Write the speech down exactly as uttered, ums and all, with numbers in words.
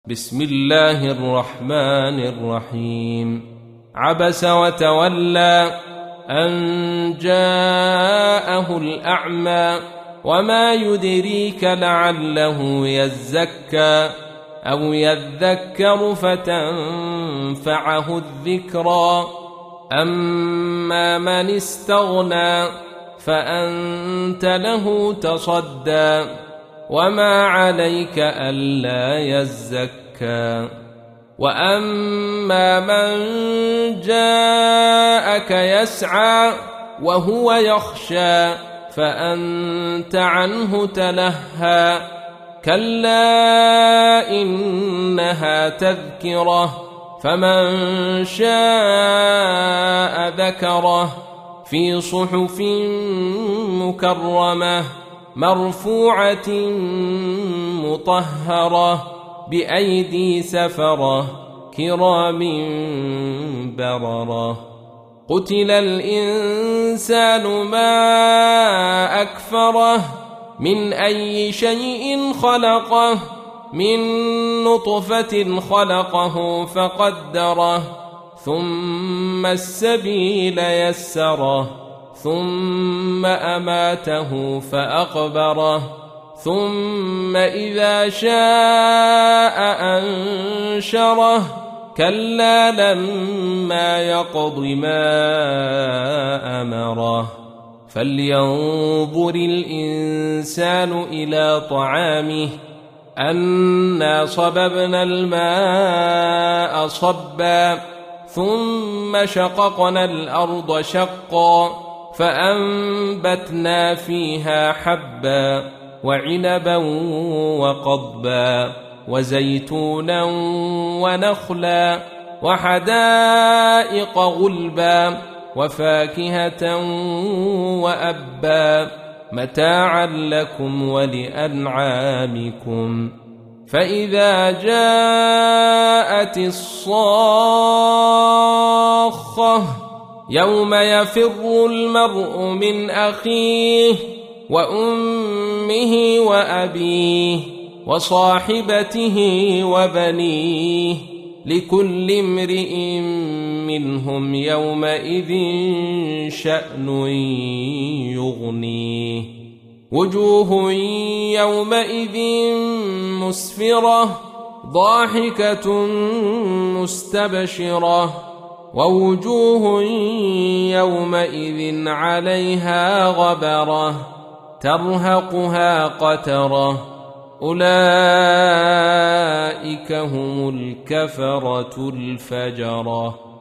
بسم الله الرحمن الرحيم. عبس وتولى أن جاءه الأعمى وما يدريك لعله يزكى أو يذكر فتنفعه الذكرى أما من استغنى فأنت له تصدى وما عليك ألا يزكى وأما من جاءك يسعى وهو يخشى فأنت عنه تلهى كلا إنها تذكرة فمن شاء ذكره في صحف مكرمة مرفوعة مطهرة بأيدي سفرة كرام بررة. قتل الإنسان ما أكفره من أي شيء خلقه من نطفة خلقه فقدره ثم السبيل يسره ثم أماته فأقبره ثم إذا شاء أنشره كلا لما يقض ما أمره. فلينظر الإنسان إلى طعامه أنا صببنا الماء صبا ثم شققنا الأرض شقا فأنبتنا فيها حبا وعنبا وقضبا وزيتونا ونخلا وحدائق غلبا وفاكهة وأبا متاعا لكم ولأنعامكم. فإذا جاءت الصاخة يوم يفر المرء من أخيه وأمه وأبيه وصاحبته وبنيه لكل امرئ منهم يومئذ شأن يغنيه. وجوه يومئذ مسفرة ضاحكة مستبشرة ووجوه يومئذ عليها غبرة ترهقها قترة أولئك هم الكفرة الفجرة.